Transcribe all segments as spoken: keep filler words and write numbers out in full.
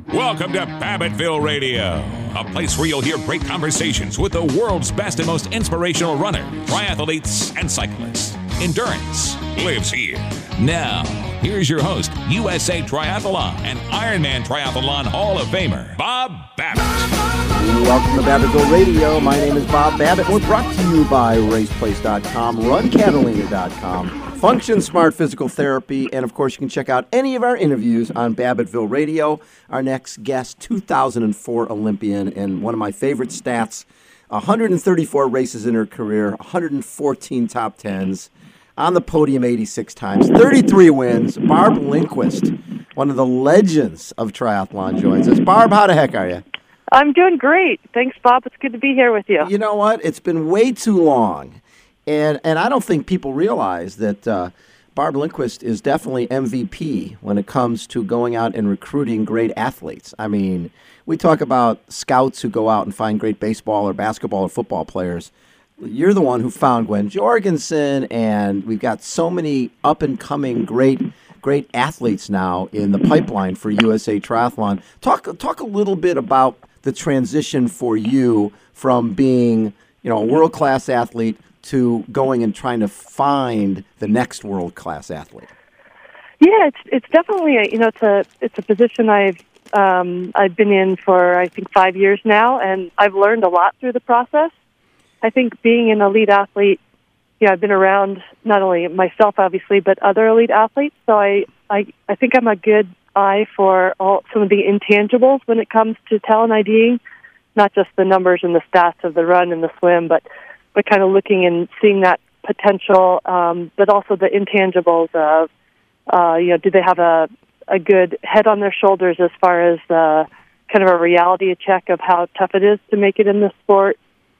Welcome to Babbittville Radio, a place where you'll hear great conversations with the world's best and most inspirational runners, triathletes, and cyclists. Endurance lives here. Now, here's your host, U S A Triathlon and Ironman Triathlon Hall of Famer, Bob Babbitt. Welcome to Babbittville Radio. My name is Bob Babbitt. We're brought to you by raceplace dot com, run catalina dot com, Function Smart Physical Therapy, and of course you can check out any of our interviews on Babbittville Radio. Our next guest, two thousand four Olympian, and one of my favorite stats, one hundred thirty-four races in her career, one hundred fourteen top tens, on the podium eighty-six times, thirty-three wins. Barb Lindquist, one of the legends of triathlon, joins us. Barb, how the heck are you? I'm doing great. Thanks, Bob. It's good to be here with you. You know what? It's been way too long. And and I don't think people realize that uh, Barb Lindquist is definitely M V P when it comes to going out and recruiting great athletes. I mean, we talk about scouts who go out and find great baseball or basketball or football players. You're the one who found Gwen Jorgensen, and we've got so many up-and-coming great great athletes now in the pipeline for U S A Triathlon. Talk talk a little bit about the transition for you from being, you know, a world-class athlete to going and trying to find the next world-class athlete. Yeah, it's it's definitely a, you know it's a it's a position I've um, I've been in for I think five years now, and I've learned a lot through the process. I think being an elite athlete, yeah, I've been around not only myself obviously, but other elite athletes. So I I, I think I'm a good eye for all some of the intangibles when it comes to talent IDing, not just the numbers and the stats of the run and the swim, but but kind of looking and seeing that potential, um, but also the intangibles of, uh, you know, do they have a, a good head on their shoulders as far as uh, kind of a reality check of how tough it is to make it in the sport.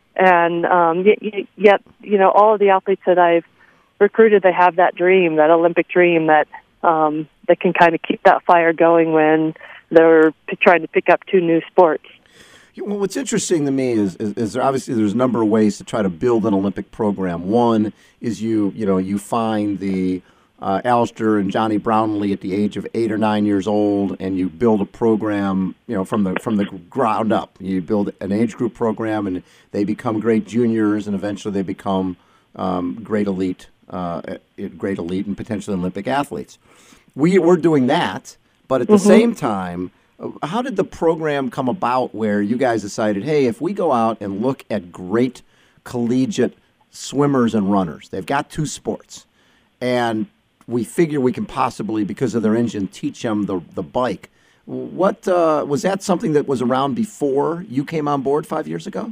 And um, yet, yet, you know, all of the athletes that I've recruited, they have that dream, that Olympic dream that um, that can kind of keep that fire going when they're p- trying to pick up two new sports. Well, what's interesting to me is, is, is there obviously there's a number of ways to try to build an Olympic program. One is you you know you find the uh, Alistair and Johnny Brownlee at the age of eight or nine years old, and you build a program you know from the from the ground up. You build an age group program, and they become great juniors, and eventually they become um, great elite, uh, great elite, and potentially Olympic athletes. We we're doing that, but at the mm-hmm. same time. How did the program come about where you guys decided, hey, if we go out and look at great collegiate swimmers and runners, they've got two sports, and we figure we can possibly, because of their engine, teach them the, the bike. What uh, was that something that was around before you came on board five years ago?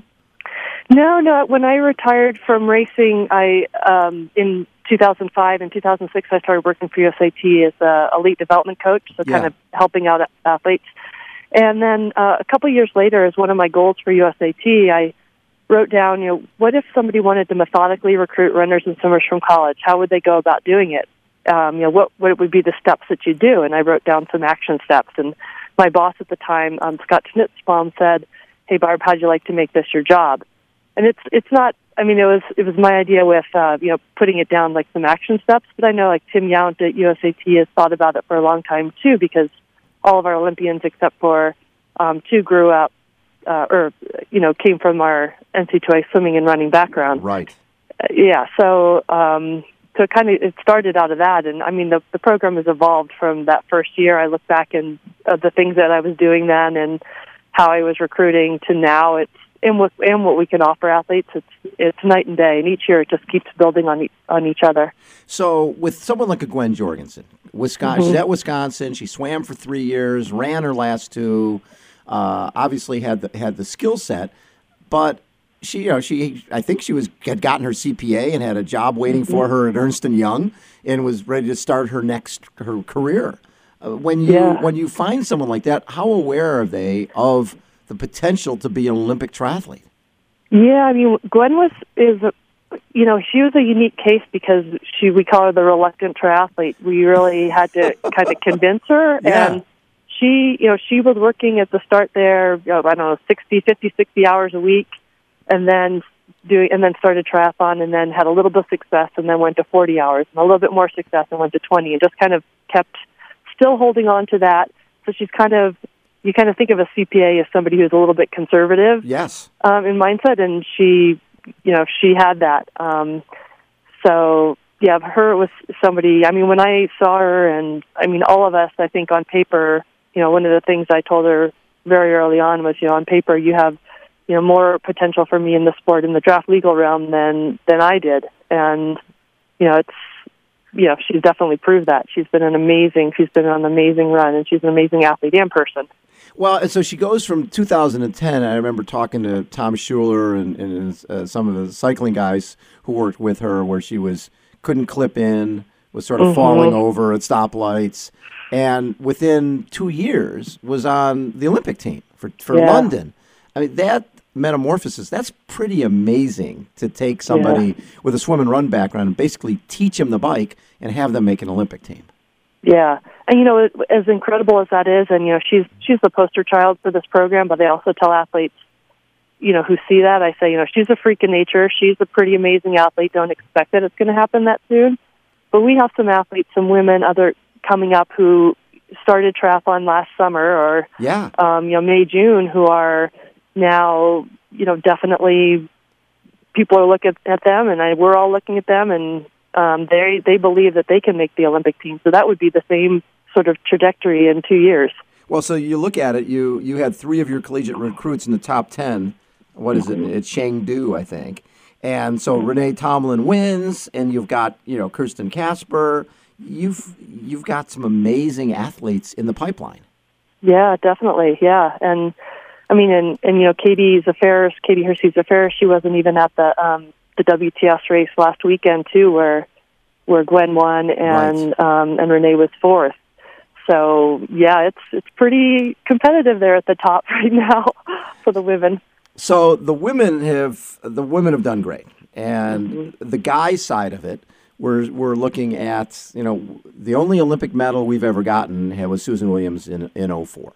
No, no. When I retired from racing, I um, in two thousand five and two thousand six, I started working for U S A T as a elite development coach, so yeah. kind of helping out athletes. And then uh, a couple years later, as one of my goals for U S A T, I wrote down, you know, what if somebody wanted to methodically recruit runners and swimmers from college? How would they go about doing it? Um, you know, what what would be the steps that you do? And I wrote down some action steps. And my boss at the time, um, Scott Schnitzbaum, said, "Hey, Barb, how'd you like to make this your job?" And it's it's not. I mean, it was it was my idea with uh, you know putting it down like some action steps. But I know like Tim Yount at U S A T has thought about it for a long time too, because all of our Olympians except for um, two grew up uh, or you know came from our N C double A swimming and running background. Right. Uh, yeah. So um, so it kind of it started out of that, and I mean the the program has evolved from that first year. I look back and uh, the things that I was doing then and how I was recruiting to now. It's And what, and what we can offer athletes, it's it's night and day, and each year it just keeps building on each, on each other. So with someone like a Gwen Jorgensen, Wisconsin, mm-hmm. she's at Wisconsin, she swam for three years, ran her last two, uh, obviously had the had the skill set, but she you know she I think she was had gotten her C P A and had a job waiting mm-hmm. for her at Ernst and Young and was ready to start her next her career. Uh, when you yeah. when you find someone like that, how aware are they of the potential to be an Olympic triathlete? Yeah, I mean, Gwen was is, you know, she was a unique case because she we call her the reluctant triathlete. We really had to kind of convince her, yeah. and she, you know, she was working at the start there, you know, I don't know, sixty, fifty, sixty hours a week, and then doing, and then started triathlon, and then had a little bit of success, and then went to forty hours, and a little bit more success, and went to twenty, and just kind of kept still holding on to that. So she's kind of you kind of think of a C P A as somebody who's a little bit conservative, yes, um, in mindset, and she, you know, she had that. Um, so yeah, her was somebody. I mean, when I saw her, and I mean, all of us, I think on paper, you know, one of the things I told her very early on was, you know, on paper you have, you know, more potential for me in the sport in the draft legal realm than than I did, and you know, it's. You know, she's definitely proved that. She's been an amazing, she's been on an amazing run, and she's an amazing athlete and person. Well, and so she goes from two thousand ten. I remember talking to Tom Schuler and, and uh, some of the cycling guys who worked with her, where she was couldn't clip in, was sort of mm-hmm. falling over at stoplights, and within two years was on the Olympic team for for yeah. London. I mean, that metamorphosis, that's pretty amazing to take somebody yeah. with a swim and run background and basically teach them the bike and have them make an Olympic team. Yeah. And, you know, as incredible as that is, and, you know, she's she's the poster child for this program, but they also tell athletes, you know, who see that, I say, you know, she's a freak of nature. She's a pretty amazing athlete. Don't expect that it's going to happen that soon. But we have some athletes, some women, other coming up who started triathlon last summer or, yeah. um, you know, May, June, who are now, you know, definitely people are looking at them, and I, we're all looking at them, and um, they they believe that they can make the Olympic team. So that would be the same sort of trajectory in two years. Well, so you look at it, you you had three of your collegiate recruits in the top ten. What is it? It's Chengdu, I think. And so Renee Tomlin wins, and you've got, you know, Kirsten Casper. You've you've got some amazing athletes in the pipeline. Yeah, definitely. Yeah, and I mean, and, and you know, Katie Zaferis, Katie Hersey Zaferis, she wasn't even at the um, the W T S race last weekend too, where where Gwen won and right. um, and Renee was fourth. So yeah, it's it's pretty competitive there at the top right now for the women. So the women have the women have done great, and mm-hmm. the guys side of it, we're we're looking at, you know, the only Olympic medal we've ever gotten was Susan Williams in in oh four.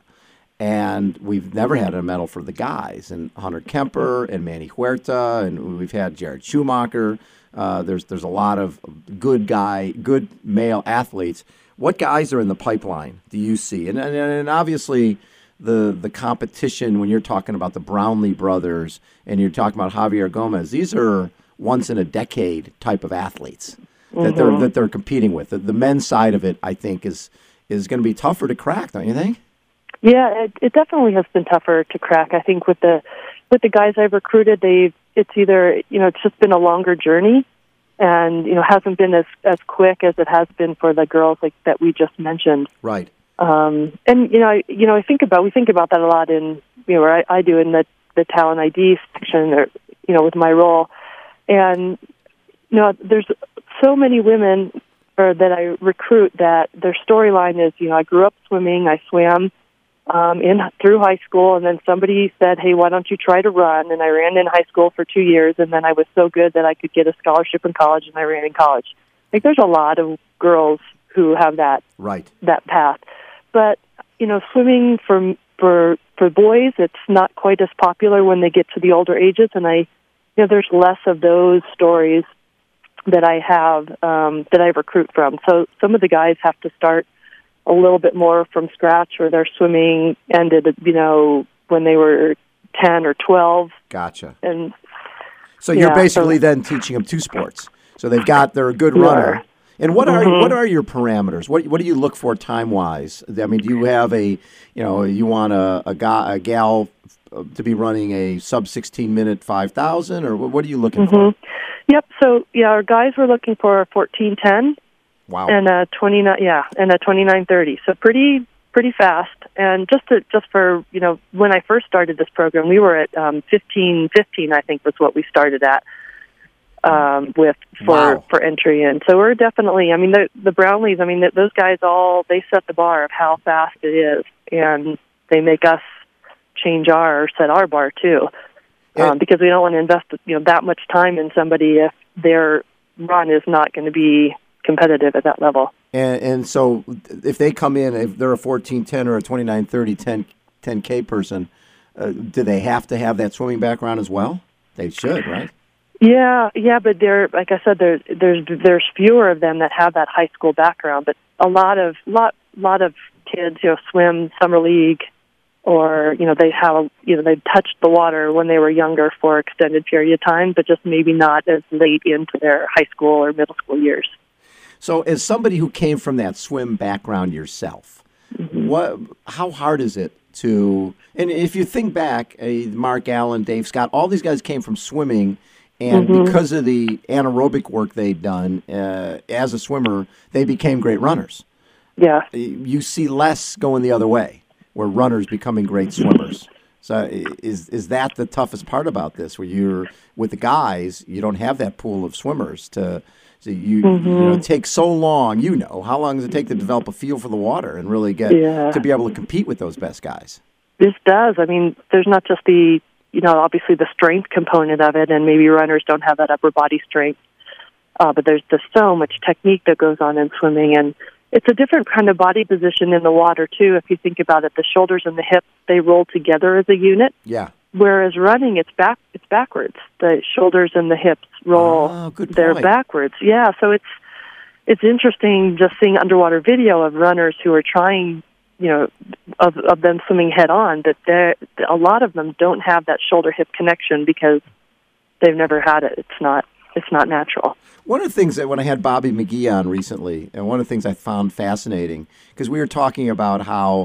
And we've never had a medal for the guys, and Hunter Kemper and Manny Huerta, and we've had Jared Schumacher. Uh, there's there's a lot of good guy, good male athletes. What guys are in the pipeline do you see? And and, and obviously the the competition when you're talking about the Brownlee brothers and you're talking about Javier Gomez, these are once in a decade type of athletes that mm-hmm. they're that they're competing with. The, the men's side of it, I think, is is going to be tougher to crack, don't you think? Yeah, it, it definitely has been tougher to crack. I think with the with the guys I've recruited, they it's either, you know, it's just been a longer journey, and you know hasn't been as as quick as it has been for the girls like that we just mentioned. Right. Um, and you know, I, you know, I think about we think about that a lot in you know where I, I do in the the talent I D section, or you know, with my role, and you know, there's so many women or that I recruit that their storyline is, you know, I grew up swimming, I swam. Um, in through high school, and then somebody said, "Hey, why don't you try to run?" And I ran in high school for two years, and then I was so good that I could get a scholarship in college, and I ran in college. Like, there's a lot of girls who have that right that path, but you know, swimming for for for boys, it's not quite as popular when they get to the older ages, and I, you know, there's less of those stories that I have um, that I recruit from. So some of the guys have to start a little bit more from scratch, or their swimming ended, you know, when they were ten or twelve. Gotcha. And so you're yeah, basically so, then teaching them two sports. So they've got, they're a good yeah. runner. And what are mm-hmm. what are your parameters? What what do you look for time wise? I mean, do you have a, you know, you want a a, guy, a gal to be running a sub sixteen minute five thousand, or what are you looking mm-hmm. for? Yep. So yeah, our guys were looking for a fourteen ten. Wow. And a twenty-nine, yeah, and a twenty-nine thirty. So pretty, pretty fast. And just to, just for, you know, when I first started this program, we were at um, fifteen fifteen, I think was what we started at um, with for wow. for entry in. So we're definitely, I mean, the the Brownlees, I mean, those guys all, they set the bar of how fast it is, and they make us change our, set our bar too, um, because we don't want to invest, you know, that much time in somebody if their run is not going to be competitive at that level. And, and so if they come in, if they're a fourteen ten or a twenty-nine thirty ten, ten K person, uh, do they have to have that swimming background as well? They should, right? Yeah, yeah, but there, like I said, there, there's there's fewer of them that have that high school background. But a lot of lot lot of kids, you know, swim summer league, or you know they have you know they've touched the water when they were younger for an extended period of time, but just maybe not as late into their high school or middle school years. So, as somebody who came from that swim background yourself, mm-hmm. what how hard is it to? And if you think back, uh, Mark Allen, Dave Scott, all these guys came from swimming. And mm-hmm. because of the anaerobic work they'd done uh, as a swimmer, they became great runners. Yeah. You see less going the other way, where runners becoming great swimmers. So is is that the toughest part about this, where you're, with the guys, you don't have that pool of swimmers to, so you, mm-hmm. you know, it takes so long, you know, how long does it take to develop a feel for the water and really get yeah. to be able to compete with those best guys? This does. I mean, there's not just the, you know, obviously the strength component of it, and maybe runners don't have that upper body strength. Uh, but there's just so much technique that goes on in swimming, and it's a different kind of body position in the water, too. If you think about it, the shoulders and the hips, they roll together as a unit. Yeah. Whereas running, it's back, it's backwards. The shoulders and the hips roll, oh, good point. They're backwards. Yeah, so it's it's interesting just seeing underwater video of runners who are trying, you know, of of them swimming head on, that they're, a lot of them don't have that shoulder hip connection because they've never had it. It's not it's not natural. One of the things that when I had Bobby McGee on recently, and one of the things I found fascinating, because we were talking about how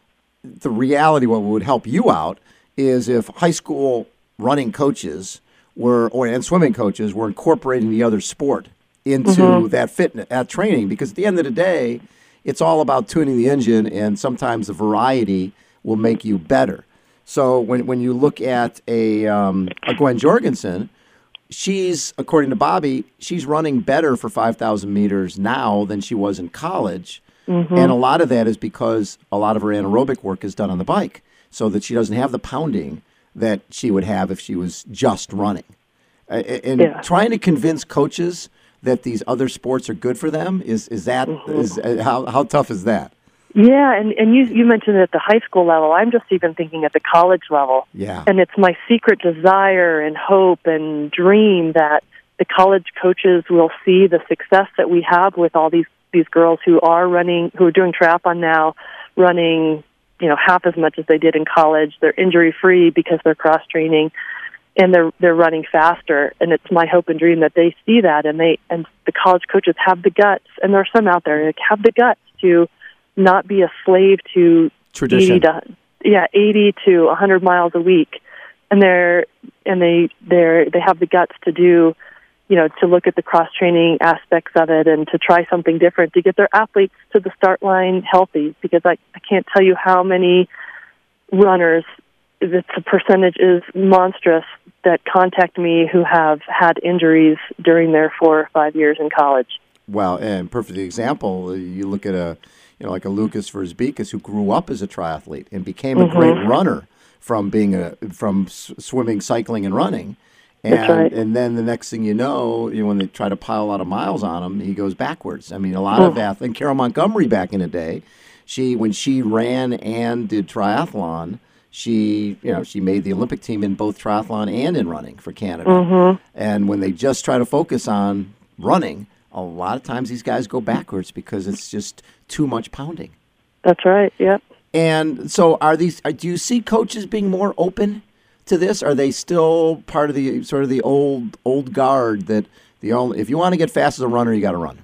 the reality, what would help you out, is if high school running coaches were, or and swimming coaches were incorporating the other sport into mm-hmm. that fitness, that training, because at the end of the day, it's all about tuning the engine, and sometimes the variety will make you better. So when when you look at a, um, a Gwen Jorgensen, she's, according to Bobby, she's running better for five thousand meters now than she was in college. Mm-hmm. And a lot of that is because a lot of her anaerobic work is done on the bike, so that she doesn't have the pounding that she would have if she was just running. Uh, and yeah. trying to convince coaches that these other sports are good for them, is is that mm-hmm. is uh, how how tough is that? Yeah, and, and you you mentioned it at the high school level. I'm just even thinking at the college level. Yeah. And it's my secret desire and hope and dream that the college coaches will see the success that we have with all these, these girls who are running, who are doing triathlon now, running, you know, half as much as they did in college. They're injury-free because they're cross-training, and they're they're running faster. And it's my hope and dream that they see that, and they and the college coaches have the guts, and there are some out there that have the guts to not be a slave to tradition. eighty to, yeah, eighty to one hundred miles a week, and they're and they they they have the guts to do, you know, to look at the cross training aspects of it and to try something different to get their athletes to the start line healthy. Because I I can't tell you how many runners, the percentage is monstrous, that contact me who have had injuries during their four or five years in college. Well, and perfect example, you look at a, you know, like a Lucas Verzbikas who grew up as a triathlete and became a mm-hmm. great runner from being a from swimming, cycling, and running. And That's right. and then the next thing you know, you know, when they try to pile a lot of miles on him, he goes backwards. I mean, a lot oh. of athletes. And Carol Montgomery back in the day, she when she ran and did triathlon, she you know she made the Olympic team in both triathlon and in running for Canada. Mm-hmm. And when they just try to focus on running, a lot of times these guys go backwards because it's just too much pounding. That's right. Yep. And so, are these? Do you see coaches being more open to this? Are they still part of the sort of the old old guard that the only if you want to get fast as a runner, you got to run?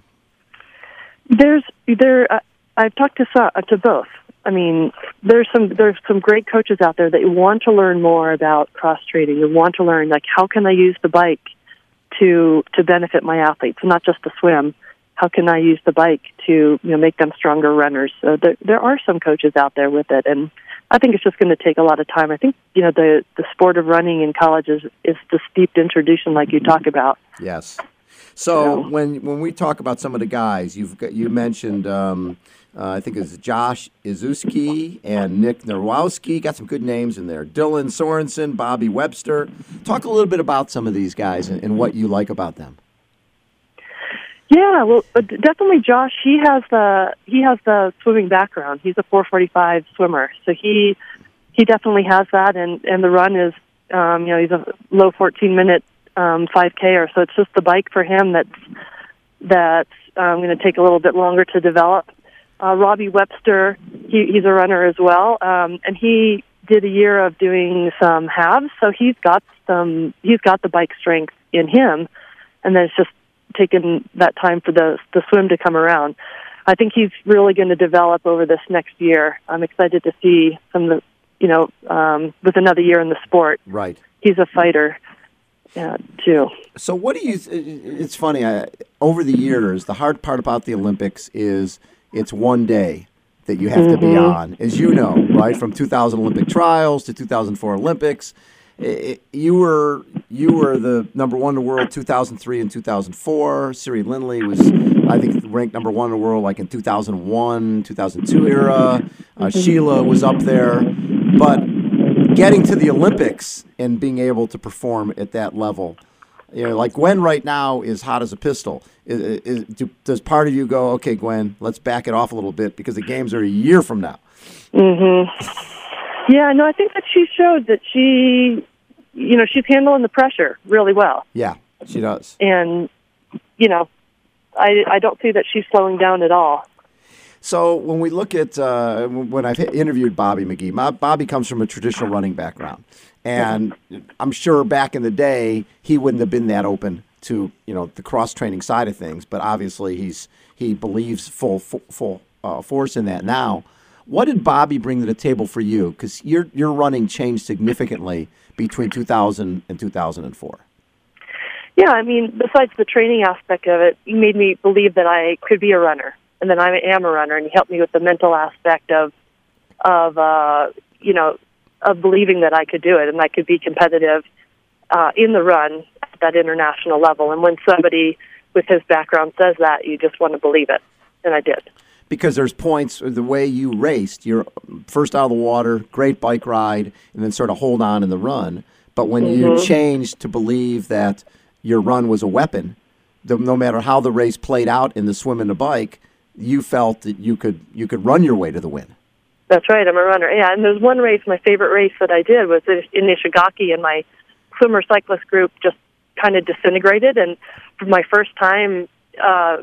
There's there. Uh, I've talked to some, uh, to both. I mean, there's some there's some great coaches out there that want to learn more about cross training. You want to learn, like, how can I use the bike to to benefit my athletes, not just to swim. How can I use the bike to, you know, make them stronger runners? So there there are some coaches out there with it, and I think it's just going to take a lot of time. I think, you know, the the sport of running in college is, is the steeped introduction, like you talk about. Yes. So, so when when we talk about some of the guys, you've got, you mentioned, um, uh, I think it's Josh Izuski and Nick Nerwowski. Got some good names in there. Dylan Sorensen, Bobby Webster. Talk a little bit about some of these guys and, and what you like about them. Yeah, well, definitely Josh. He has the he has the swimming background. He's a four forty-five swimmer, so he he definitely has that. And, and the run is, um, you know, he's a low fourteen minute um, five K-er. So it's just the bike for him that's that's um, going to take a little bit longer to develop. Uh, Robbie Webster, he, he's a runner as well, um, and he did a year of doing some halves, so he's got some. He's got the bike strength in him, and then it's just taken that time for the the swim to come around. I think he's really going to develop over this next year. I'm excited to see some of the, you know, um, with another year in the sport. Right. He's a fighter, uh, too. So what do you, it's funny, I, over the years, the hard part about the Olympics is it's one day that you have mm-hmm. to be on, as you know, right, from two thousand Olympic trials to two thousand four Olympics. It, you were you were the number one in the world two thousand three and two thousand four. Siri Lindley was, I think, ranked number one in the world like in two thousand one, two thousand two era. Uh, Sheila was up there. But getting to the Olympics and being able to perform at that level, you know, like Gwen right now is hot as a pistol. Is, is, do, does part of you go, okay, Gwen, let's back it off a little bit because the games are a year from now? Mm-hmm. Yeah, no, I think that she showed that she, you know, she's handling the pressure really well. Yeah, she does. And, you know, I, I don't see that she's slowing down at all. So when we look at, uh, when I've interviewed Bobby McGee, Bobby comes from a traditional running background. And I'm sure back in the day, he wouldn't have been that open to, you know, the cross-training side of things. But obviously he's he believes full full, full uh, force in that now. What did Bobby bring to the table for you? Because your your running changed significantly between two thousand and two thousand four. Yeah, I mean, besides the training aspect of it, he made me believe that I could be a runner and that I am a runner, and he helped me with the mental aspect of, of uh, you know, of believing that I could do it and I could be competitive uh, in the run at that international level. And when somebody with his background says that, you just want to believe it, and I did. Because there's points, the way you raced, you're first out of the water, great bike ride, and then sort of hold on in the run. But when mm-hmm. you changed to believe that your run was a weapon, the, no matter how the race played out in the swim and the bike, you felt that you could you could run your way to the win. That's right, I'm a runner. Yeah, and there's one race, my favorite race that I did was in Ishigaki, and my swimmer cyclist group just kind of disintegrated. And for my first time, uh,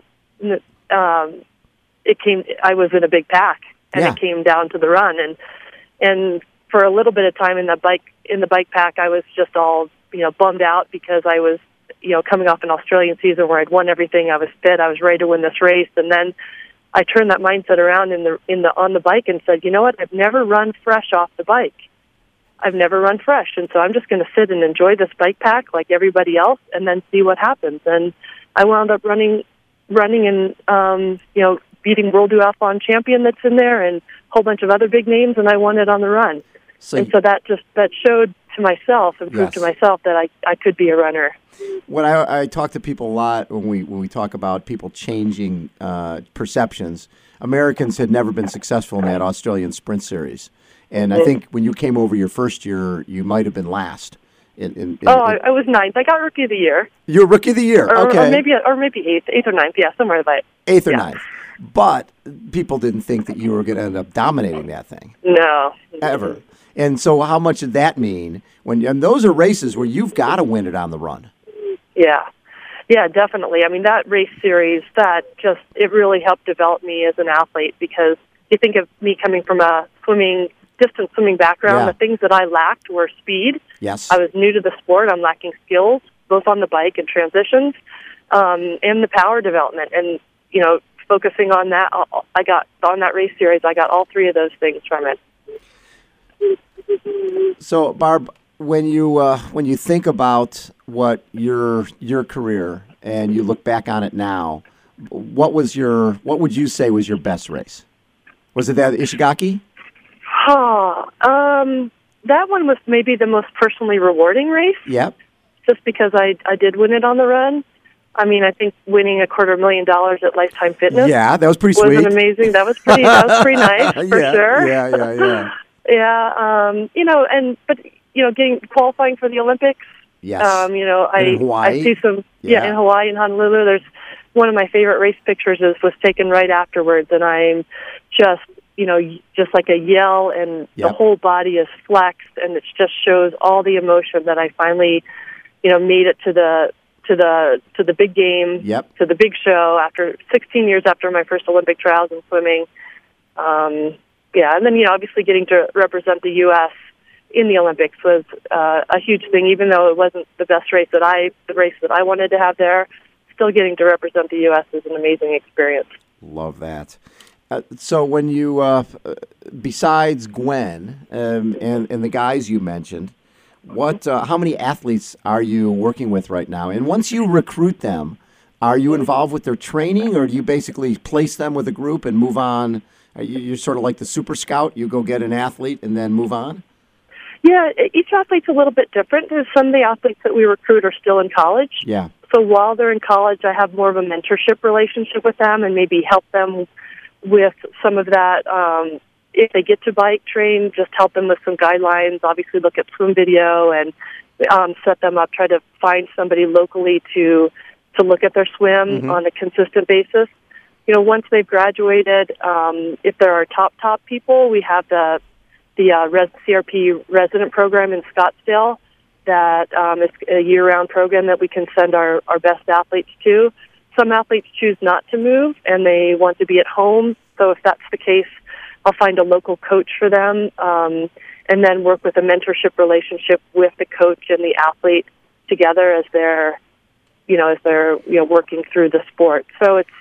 um, it came. I was in a big pack, and yeah. it came down to the run. And and for a little bit of time in the bike in the bike pack, I was just all you know bummed out because I was you know coming off an Australian season where I'd won everything. I was fit. I was ready to win this race, and then I turned that mindset around in the in the on the bike and said, you know what? I've never run fresh off the bike. I've never run fresh, and so I'm just going to sit and enjoy this bike pack like everybody else, and then see what happens. And I wound up running, running, and um, you know, beating World Duathlon champion that's in there, and a whole bunch of other big names, and I won it on the run. So and so that just that showed to myself and proved yes. to myself that I I could be a runner. When I, I talk to people a lot when we when we talk about people changing uh, perceptions, Americans had never been successful in that Australian Sprint Series, and I think when you came over your first year, you might have been last. In, in, in, oh, in, I, I was ninth. I got Rookie of the Year. You were Rookie of the Year, or, okay? Or maybe or maybe eighth, eighth or ninth. Yeah, somewhere like eighth or yeah. ninth. But people didn't think that you were going to end up dominating that thing. No, ever. And so, how much did that mean? When and those are races where you've got to win it on the run. Yeah, yeah, definitely. I mean, that race series, that just, it really helped develop me as an athlete because you think of me coming from a swimming, distance swimming background, yeah. the things that I lacked were speed. Yes. I was new to the sport. I'm lacking skills, both on the bike and transitions, um, and the power development. And, you know, focusing on that, I got, on that race series, I got all three of those things from it. So, Barb, when you uh, when you think about what your your career and you look back on it now, what was your what would you say was your best race? Was it that Ishigaki? Oh, um, that one was maybe the most personally rewarding race. Yep. Just because I I did win it on the run. I mean, I think winning a quarter million dollars at Lifetime Fitness. Yeah, that was pretty was sweet. an amazing. That was pretty. That was pretty nice for yeah, sure. Yeah, yeah, yeah. Yeah, um, you know, and but you know, getting qualifying for the Olympics. Yes. Um, you know, I in Hawaii. I see some. Yeah. yeah, in Hawaii and Honolulu. There's one of my favorite race pictures is was taken right afterwards, and I'm just you know just like a yell, and yep. the whole body is flexed, and it just shows all the emotion that I finally, you know, made it to the to the to the big game, yep. to the big show after sixteen years after my first Olympic trials in swimming. Um, yeah, and then, you know, obviously getting to represent the U S in the Olympics was uh, a huge thing, even though it wasn't the best race that I, the race that I wanted to have there. Still getting to represent the U S is an amazing experience. Love that. Uh, so when you, uh, besides Gwen um, and, and the guys you mentioned, what, uh, how many athletes are you working with right now? And once you recruit them, are you involved with their training, or do you basically place them with a group and move on? Are you, you're sort of like the super scout. You go get an athlete and then move on? Yeah, each athlete's a little bit different. There's some of the athletes that we recruit are still in college. Yeah. So while they're in college, I have more of a mentorship relationship with them and maybe help them with some of that. Um, if they get to bike train, just help them with some guidelines, obviously look at swim video and um, set them up, try to find somebody locally to to look at their swim mm-hmm. on a consistent basis. You know, once they've graduated, um, if there are top, top people, we have the the uh, Res- C R P resident program in Scottsdale that um, is a year-round program that we can send our, our best athletes to. Some athletes choose not to move, and they want to be at home. So if that's the case, I'll find a local coach for them um, and then work with a mentorship relationship with the coach and the athlete together as they're, you know, as they're, you know, working through the sport. So it's,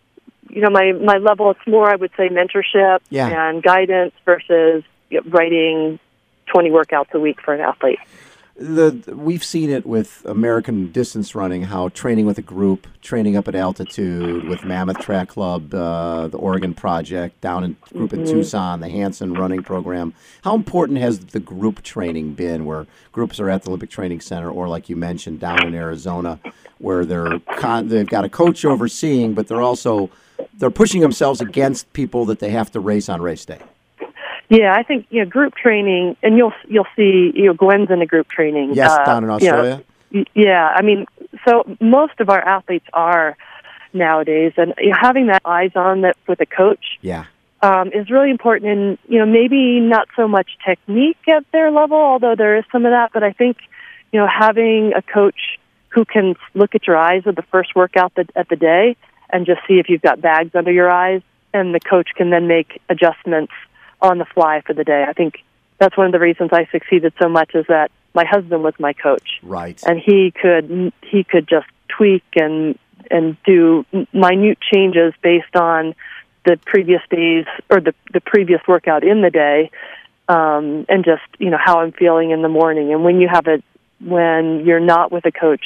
you know, my, my level, it's more, I would say, mentorship yeah. and guidance versus you know, writing twenty workouts a week for an athlete. The we've seen it with American distance running, how training with a group, training up at altitude with Mammoth Track Club, uh, the Oregon Project, down in group in mm-hmm. Tucson, the Hanson running program. How important has the group training been, where groups are at the Olympic Training Center, or like you mentioned, down in Arizona, where they're con- they've got a coach overseeing, but they're also they're pushing themselves against people that they have to race on race day? Yeah, I think you know group training, and you'll you'll see you know Gwen's in a group training. Yes, uh, down in Australia. You know, yeah, I mean, so most of our athletes are nowadays, and you know, having that eyes on that with a coach, yeah, um, is really important. And you know, maybe not so much technique at their level, although there is some of that. But I think you know having a coach who can look at your eyes at the first workout the, at the day and just see if you've got bags under your eyes, and the coach can then make adjustments on the fly for the day. I think that's one of the reasons I succeeded so much, is that my husband was my coach. Right. And he could he could just tweak and and do minute changes based on the previous days or the the previous workout in the day, um, and just you know how I'm feeling in the morning. And when you have a when you're not with a coach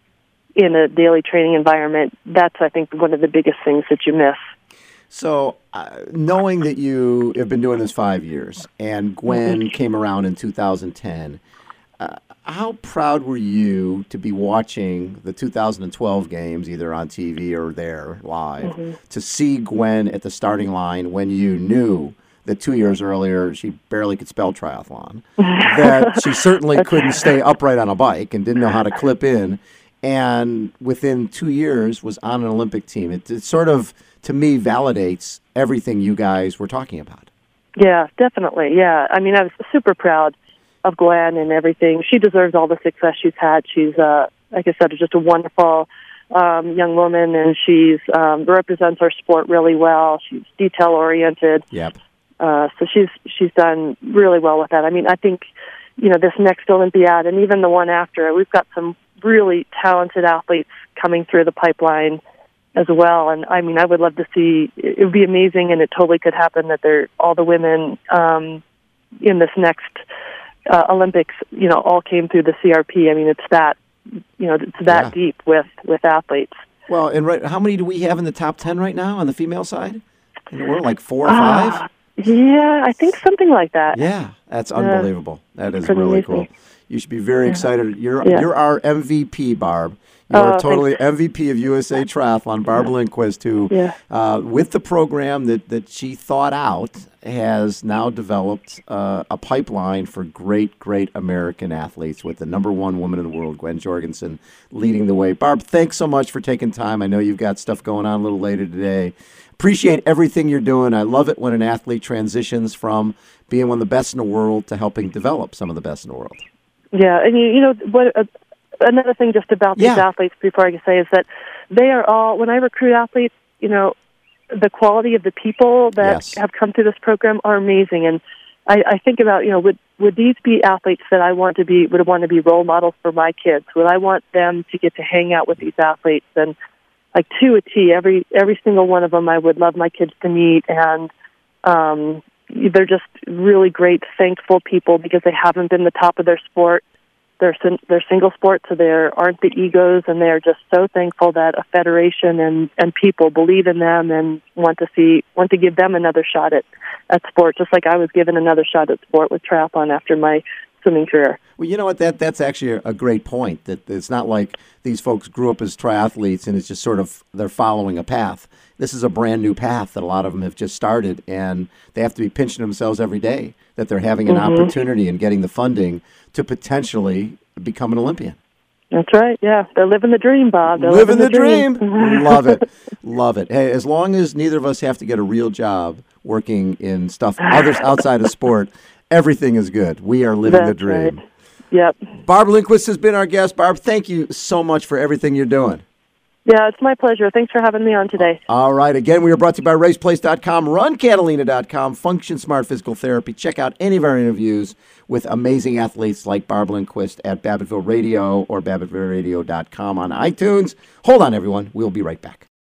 in a daily training environment, that's I think one of the biggest things that you miss. So, uh, knowing that you have been doing this five years, and Gwen came around in two thousand ten, uh, how proud were you to be watching the two thousand twelve games, either on T V or there live, mm-hmm. to see Gwen at the starting line when you knew that two years earlier she barely could spell triathlon, that she certainly couldn't stay upright on a bike and didn't know how to clip in, and within two years was on an Olympic team? It, it sort of, to me, validates everything you guys were talking about. Yeah, definitely. Yeah. I mean, I was super proud of Gwen and everything. She deserves all the success she's had. She's, uh, like I said, just a wonderful um, young woman, and she's um, represents our sport really well. She's detail-oriented. Yep. Uh, so she's she's done really well with that. I mean, I think, you know, this next Olympiad and even the one after, we've got some really talented athletes coming through the pipeline as well. And I mean, I would love to see, it would be amazing, and it totally could happen, that they're, all the women um, in this next uh, Olympics, you know, all came through the C R P. I mean, it's that, you know, it's that yeah. deep with, with athletes. Well, and right, how many do we have in the top ten right now on the female side? In the world, like four or five? Uh, yeah, I think something like that. Yeah, that's unbelievable. Uh, that is really really amazing. cool. You should be very yeah. excited. You're yeah. you're our M V P, Barb. You Oh, are totally thanks. M V P of U S A Triathlon, Barb Lindquist, who, Yeah. uh, with the program that, that she thought out, has now developed uh, a pipeline for great, great American athletes, with the number one woman in the world, Gwen Jorgensen, leading the way. Barb, thanks so much for taking time. I know you've got stuff going on a little later today. Appreciate everything you're doing. I love it when an athlete transitions from being one of the best in the world to helping develop some of the best in the world. Yeah, and you, you know what? Uh, another thing just about these Yeah. athletes before I can say is that they are all, when I recruit athletes, you know, the quality of the people that Yes. have come through this program are amazing. And I, I think about, you know, would would these be athletes that I want to be would want to be role models for my kids? Would I want them to get to hang out with these athletes? And like to a T, every every single one of them, I would love my kids to meet. And um, they're just really great, thankful people because they haven't been the top of their sport. They're sin- they're single sport, so there aren't the egos, and they're just so thankful that a federation and, and people believe in them and want to see want to give them another shot at, at sport, just like I was given another shot at sport with triathlon after my swimming career. Well, you know what? That that's actually a, a great point. That it's not like these folks grew up as triathletes and it's just sort of they're following a path. This is a brand new path that a lot of them have just started, and they have to be pinching themselves every day that they're having an Mm-hmm. opportunity and getting the funding to potentially become an Olympian. That's right, yeah. They're living the dream, Bob. They're Living the dream. Love it. Love it. Hey, as long as neither of us have to get a real job working in stuff others outside of sport, everything is good. We are living That's the dream. right. Yep. Barb Lindquist has been our guest. Barb, thank you so much for everything you're doing. Yeah, it's my pleasure. Thanks for having me on today. All right. Again, we are brought to you by race place dot com, run catalina dot com, Function Smart Physical Therapy. Check out any of our interviews with amazing athletes like Barb Lindquist at Babbittville Radio or babbittville radio dot com on iTunes. Hold on, everyone. We'll be right back.